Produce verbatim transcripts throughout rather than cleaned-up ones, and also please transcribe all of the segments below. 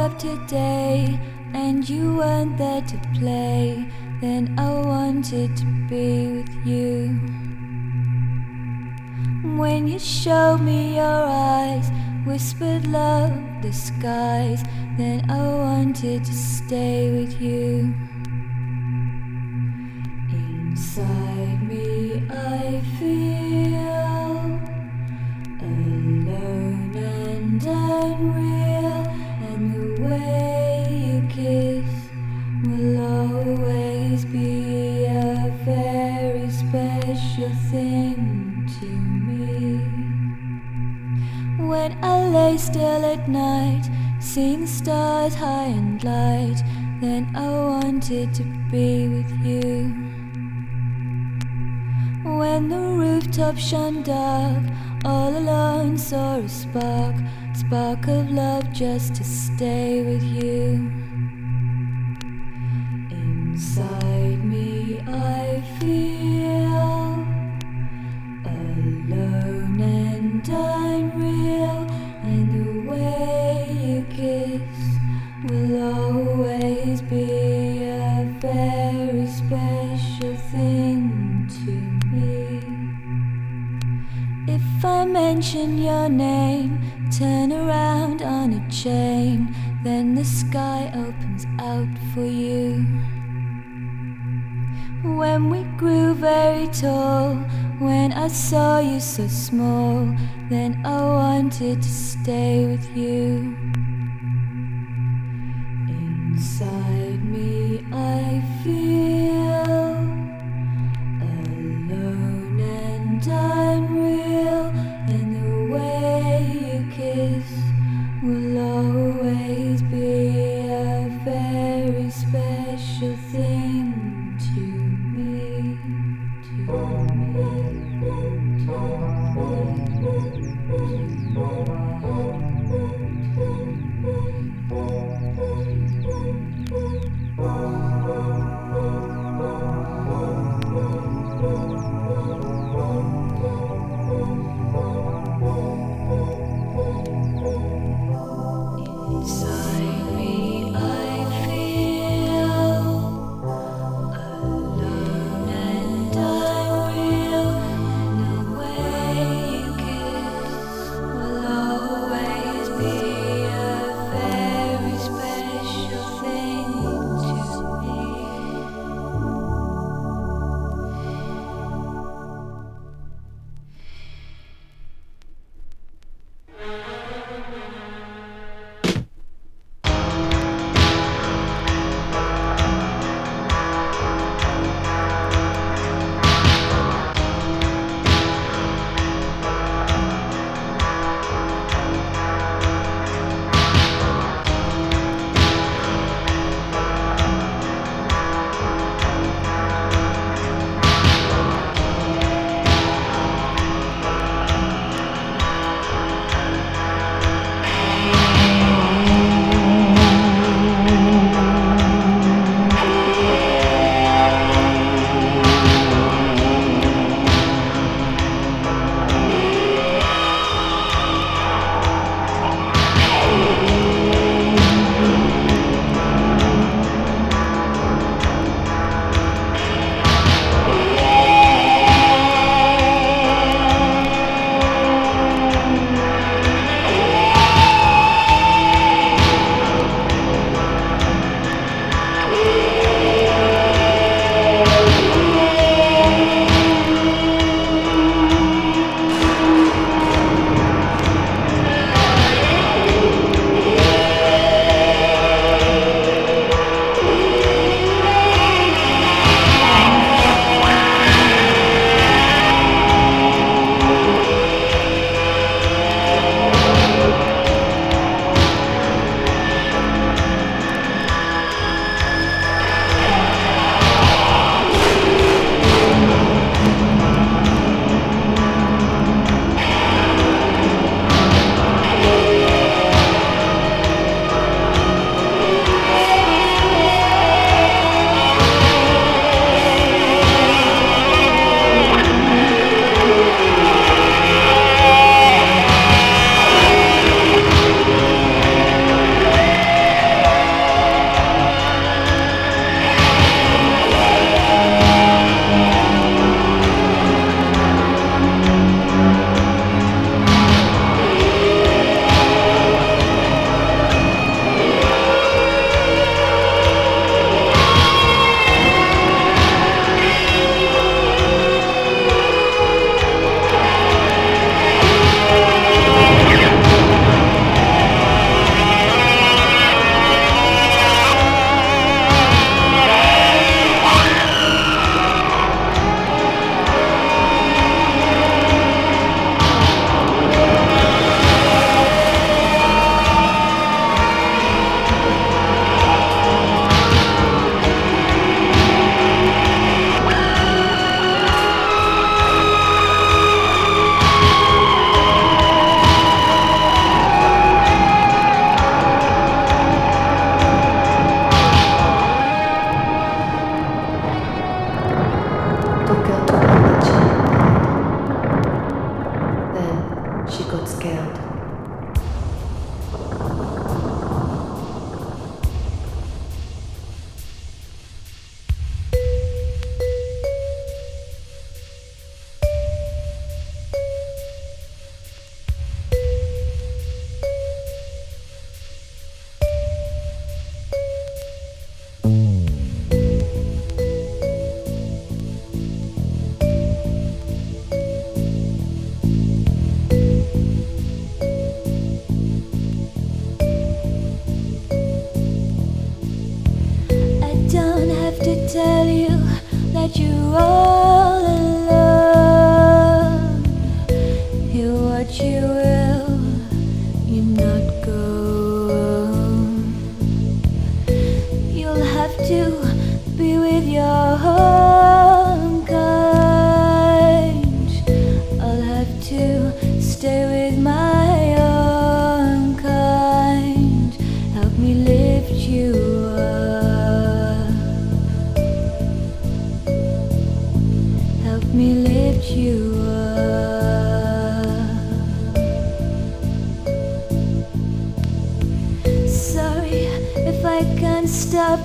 love today and you weren't there to play, then I wanted to be with you. When you showed me your eyes, whispered love the skies, then I wanted to stay with you. Inside me I feel alone and unreal, and the way you kiss will always be a very special thing to me. When I lay still at night, seeing stars high and light, then I wanted to be with you. When the rooftop shone dark, all alone saw a spark, spark of love just to stay with you. Inside me I feel alone and unreal, and the way you kiss will always be a very special thing to me. If I mention your name, turn around on a chain, then the sky opens out for you. When we grew very tall, when I saw you so small, then I wanted to stay with you. Inside me I feel alone and unreal, and the way you kiss will always be a very special thing to me, to me, Inside me I feel alone and unreal, and the way you kiss will always She got scared. Tell you that you're all alone. Hear what you will, you not go home. You'll have to be with your own kind. I'll have to stay with my own kind. Help me lift you up. Help me lift you up. Sorry if I can't stop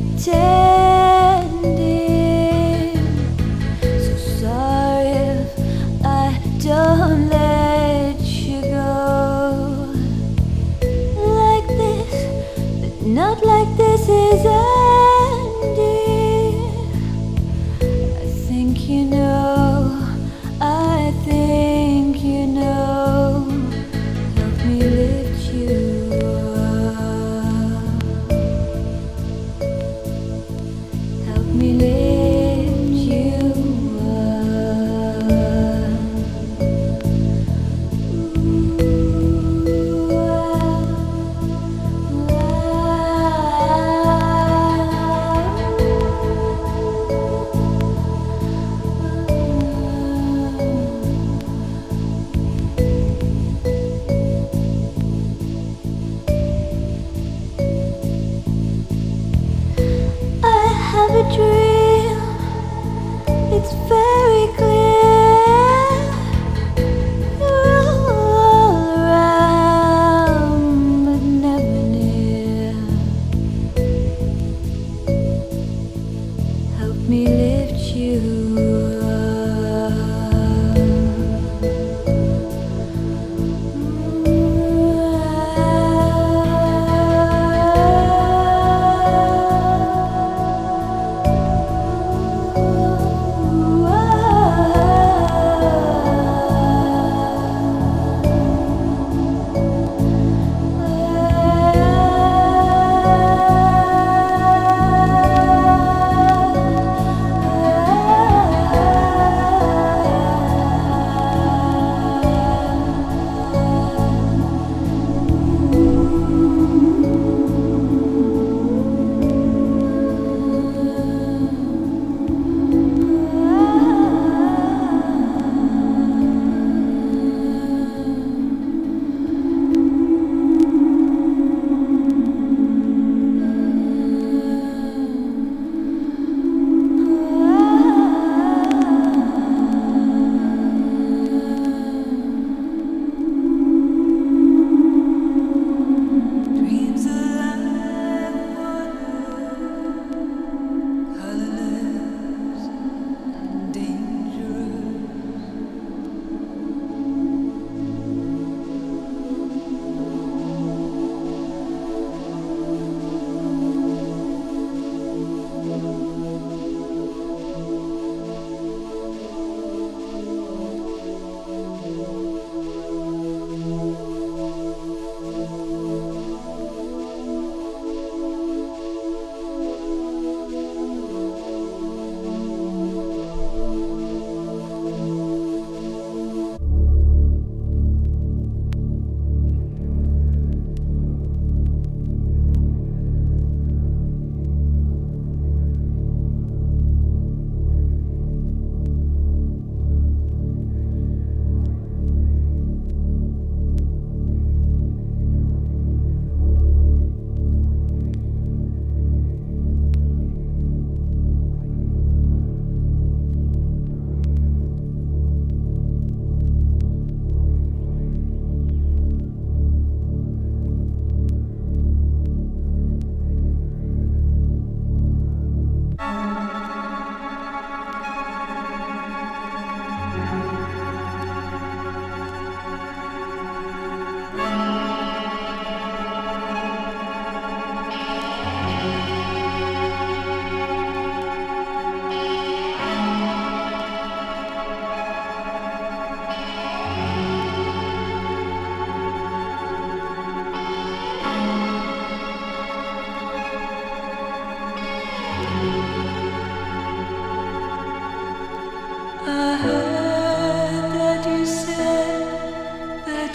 pretending. So sorry if I don't let you go. Like this, but not like this is ending. I think you know, I think you know. Help me lift you up.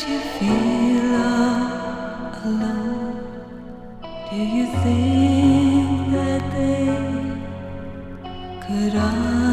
you feel all alone? Do you think that they could